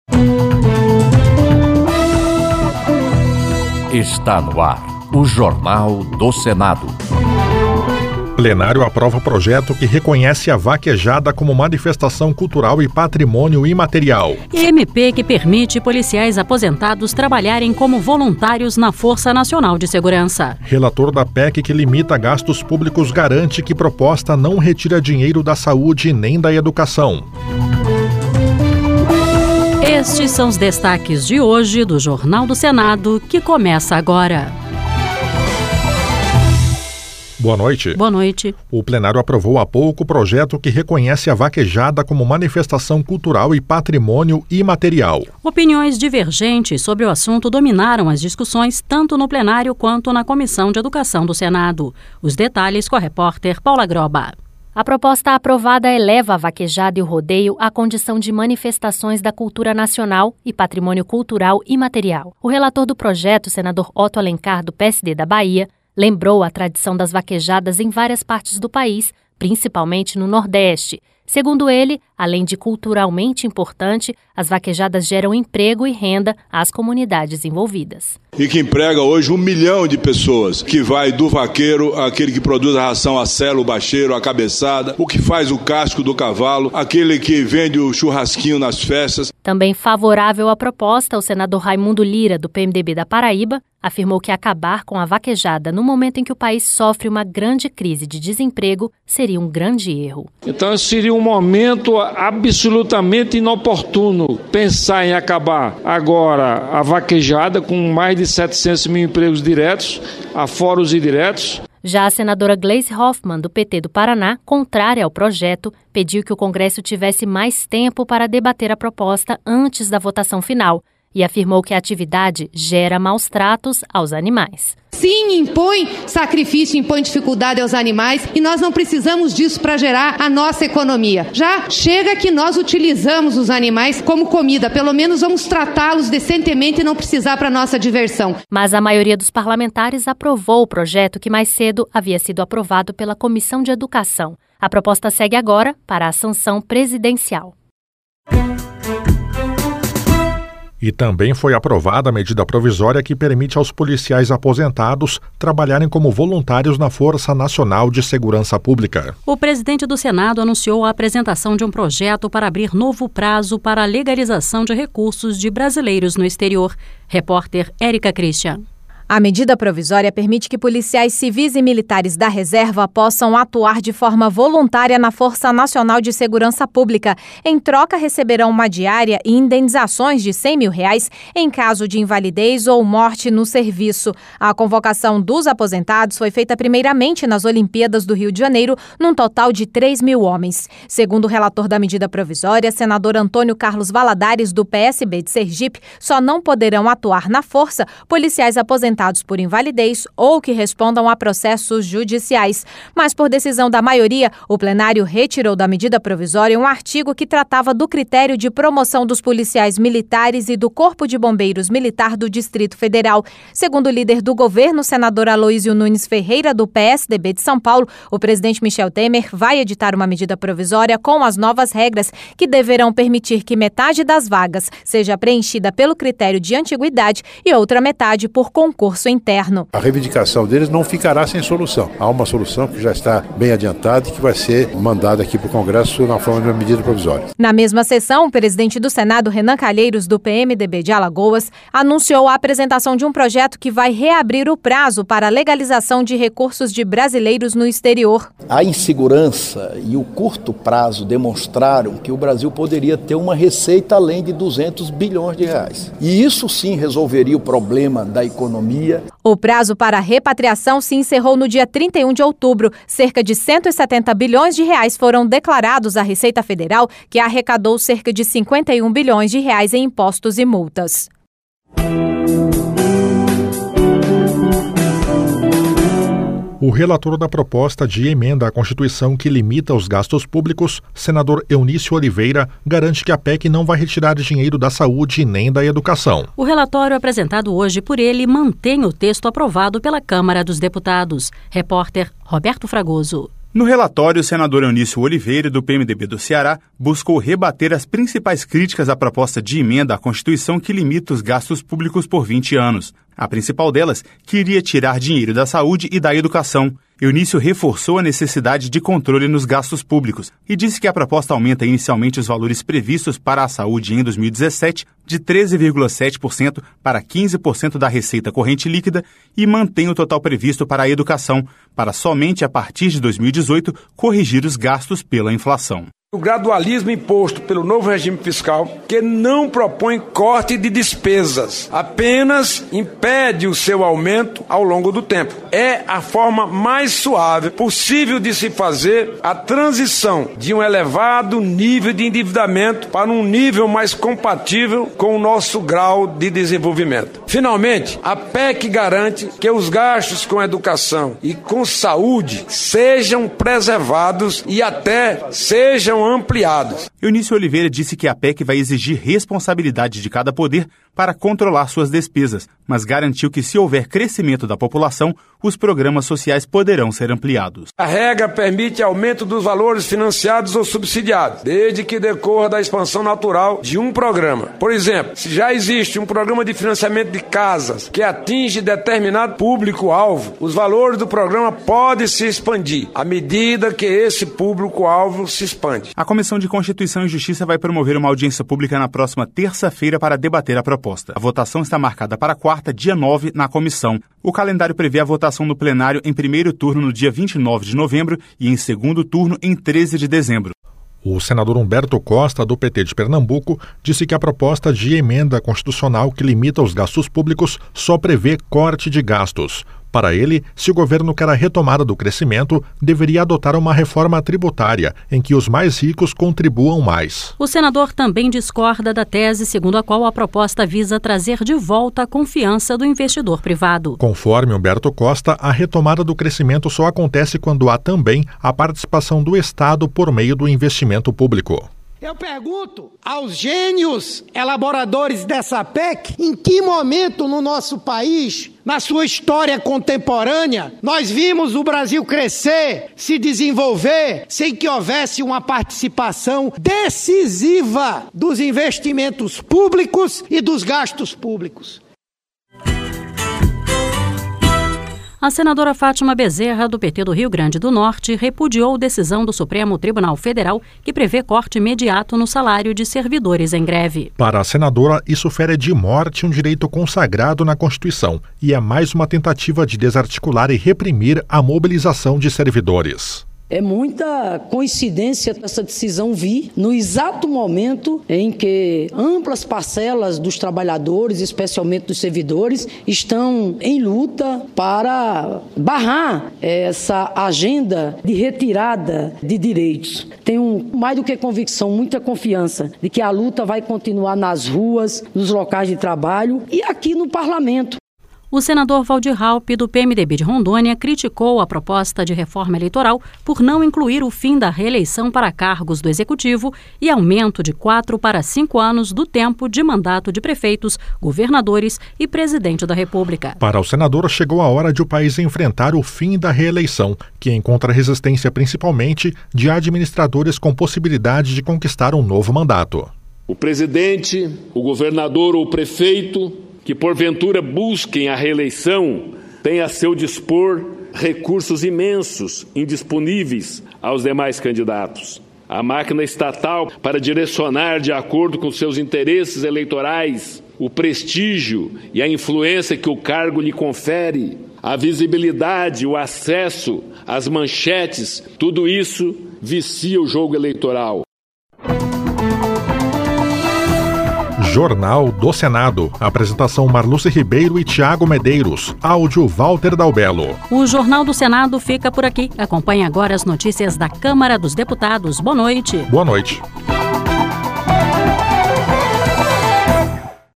Está no ar o Jornal do Senado. Plenário aprova projeto que reconhece a vaquejada como manifestação cultural e patrimônio imaterial. MP que permite policiais aposentados trabalharem como voluntários na Força Nacional de Segurança. Relator da PEC que limita gastos públicos garante que proposta não retira dinheiro da saúde nem da educação. Estes são os destaques de hoje do Jornal do Senado, que começa agora. Boa noite. Boa noite. O plenário aprovou há pouco o projeto que reconhece a vaquejada como manifestação cultural e patrimônio imaterial. Opiniões divergentes sobre o assunto dominaram as discussões tanto no plenário quanto na Comissão de Educação do Senado. Os detalhes com a repórter Paula Groba. A proposta aprovada eleva a vaquejada e o rodeio à condição de manifestações da cultura nacional e patrimônio cultural imaterial. O relator do projeto, senador Otto Alencar, do PSD da Bahia, lembrou a tradição das vaquejadas em várias partes do país, principalmente no Nordeste. Segundo ele, além de culturalmente importante, as vaquejadas geram emprego e renda às comunidades envolvidas. E que emprega hoje 1 milhão de pessoas, que vai do vaqueiro, aquele que produz a ração, a sela, o bacheiro, a cabeçada, o que faz o casco do cavalo, aquele que vende o churrasquinho nas festas. Também favorável à proposta, o senador Raimundo Lira, do PMDB da Paraíba, afirmou que acabar com a vaquejada no momento em que o país sofre uma grande crise de desemprego seria um grande erro. Então seria um momento absolutamente inoportuno pensar em acabar agora a vaquejada com mais de 700 mil empregos diretos, afora os indiretos. Já a senadora Gleisi Hoffmann, do PT do Paraná, contrária ao projeto, pediu que o Congresso tivesse mais tempo para debater a proposta antes da votação final e afirmou que a atividade gera maus tratos aos animais. Sim, impõe sacrifício, impõe dificuldade aos animais e nós não precisamos disso para gerar a nossa economia. Já chega que nós utilizamos os animais como comida, pelo menos vamos tratá-los decentemente e não precisar para nossa diversão. Mas a maioria dos parlamentares aprovou o projeto que mais cedo havia sido aprovado pela Comissão de Educação. A proposta segue agora para a sanção presidencial. E também foi aprovada a medida provisória que permite aos policiais aposentados trabalharem como voluntários na Força Nacional de Segurança Pública. O presidente do Senado anunciou a apresentação de um projeto para abrir novo prazo para a legalização de recursos de brasileiros no exterior. Repórter Érica Christian. A medida provisória permite que policiais civis e militares da reserva possam atuar de forma voluntária na Força Nacional de Segurança Pública. Em troca, receberão uma diária e indenizações de R$100 mil em caso de invalidez ou morte no serviço. A convocação dos aposentados foi feita primeiramente nas Olimpíadas do Rio de Janeiro, num total de 3 mil homens. Segundo o relator da medida provisória, senador Antônio Carlos Valadares, do PSB de Sergipe, só não poderão atuar na Força policiais aposentados por invalidez ou que respondam a processos judiciais. Mas, por decisão da maioria, o plenário retirou da medida provisória um artigo que tratava do critério de promoção dos policiais militares e do Corpo de Bombeiros Militar do Distrito Federal. Segundo o líder do governo, senador Aloísio Nunes Ferreira, do PSDB de São Paulo, o presidente Michel Temer vai editar uma medida provisória com as novas regras que deverão permitir que metade das vagas seja preenchida pelo critério de antiguidade e outra metade por concurso interno. A reivindicação deles não ficará sem solução. Há uma solução que já está bem adiantada e que vai ser mandada aqui para o Congresso na forma de uma medida provisória. Na mesma sessão, o presidente do Senado, Renan Calheiros, do PMDB de Alagoas, anunciou a apresentação de um projeto que vai reabrir o prazo para a legalização de recursos de brasileiros no exterior. A insegurança e o curto prazo demonstraram que o Brasil poderia ter uma receita além de 200 bilhões de reais. E isso sim resolveria o problema da economia. O prazo para a repatriação se encerrou no dia 31 de outubro. Cerca de 170 bilhões de reais foram declarados à Receita Federal, que arrecadou cerca de 51 bilhões de reais em impostos e multas. O relator da proposta de emenda à Constituição que limita os gastos públicos, senador Eunício Oliveira, garante que a PEC não vai retirar dinheiro da saúde nem da educação. O relatório apresentado hoje por ele mantém o texto aprovado pela Câmara dos Deputados. Repórter Roberto Fragoso. No relatório, o senador Eunício Oliveira, do PMDB do Ceará, buscou rebater as principais críticas à proposta de emenda à Constituição que limita os gastos públicos por 20 anos. A principal delas, que iria tirar dinheiro da saúde e da educação. Eunício reforçou a necessidade de controle nos gastos públicos e disse que a proposta aumenta inicialmente os valores previstos para a saúde em 2017 de 13,7% para 15% da receita corrente líquida e mantém o total previsto para a educação, para somente a partir de 2018 corrigir os gastos pela inflação. O gradualismo imposto pelo novo regime fiscal, que não propõe corte de despesas, apenas impede o seu aumento ao longo do tempo. É a forma mais suave possível de se fazer a transição de um elevado nível de endividamento para um nível mais compatível com o nosso grau de desenvolvimento. Finalmente, a PEC garante que os gastos com educação e com saúde sejam preservados e até sejam ampliados. Eunício Oliveira disse que a PEC vai exigir responsabilidade de cada poder para controlar suas despesas, mas garantiu que se houver crescimento da população, os programas sociais poderão ser ampliados. A regra permite aumento dos valores financiados ou subsidiados, desde que decorra da expansão natural de um programa. Por exemplo, se já existe um programa de financiamento de casas que atinge determinado público-alvo, os valores do programa podem se expandir à medida que esse público-alvo se expande. A Comissão de Constituição e Justiça vai promover uma audiência pública na próxima terça-feira para debater a proposta. A votação está marcada para quarta, dia 9, na comissão. O calendário prevê a votação no plenário em primeiro turno no dia 29 de novembro e em segundo turno em 13 de dezembro. O senador Humberto Costa, do PT de Pernambuco, disse que a proposta de emenda constitucional que limita os gastos públicos só prevê corte de gastos. Para ele, se o governo quer a retomada do crescimento, deveria adotar uma reforma tributária em que os mais ricos contribuam mais. O senador também discorda da tese segundo a qual a proposta visa trazer de volta a confiança do investidor privado. Conforme Humberto Costa, a retomada do crescimento só acontece quando há também a participação do Estado por meio do investimento público. Eu pergunto aos gênios elaboradores dessa PEC, em que momento no nosso país, na sua história contemporânea, nós vimos o Brasil crescer, se desenvolver, sem que houvesse uma participação decisiva dos investimentos públicos e dos gastos públicos. A senadora Fátima Bezerra, do PT do Rio Grande do Norte, repudiou decisão do Supremo Tribunal Federal que prevê corte imediato no salário de servidores em greve. Para a senadora, isso fere de morte um direito consagrado na Constituição e é mais uma tentativa de desarticular e reprimir a mobilização de servidores. É muita coincidência essa decisão vir no exato momento em que amplas parcelas dos trabalhadores, especialmente dos servidores, estão em luta para barrar essa agenda de retirada de direitos. Tenho mais do que convicção, muita confiança de que a luta vai continuar nas ruas, nos locais de trabalho e aqui no parlamento. O senador Valdir Raupp, do PMDB de Rondônia, criticou a proposta de reforma eleitoral por não incluir o fim da reeleição para cargos do Executivo e aumento de 4 para 5 anos do tempo de mandato de prefeitos, governadores e presidente da República. Para o senador, chegou a hora de o país enfrentar o fim da reeleição, que encontra resistência principalmente de administradores com possibilidade de conquistar um novo mandato. O presidente, o governador ou o prefeito que porventura busquem a reeleição, têm a seu dispor recursos imensos, indisponíveis aos demais candidatos. A máquina estatal, para direcionar de acordo com seus interesses eleitorais, o prestígio e a influência que o cargo lhe confere, a visibilidade, o acesso às manchetes, tudo isso vicia o jogo eleitoral. Jornal do Senado. Apresentação Marluce Ribeiro e Tiago Medeiros. Áudio Walter Dalbello. O Jornal do Senado fica por aqui. Acompanhe agora as notícias da Câmara dos Deputados. Boa noite. Boa noite.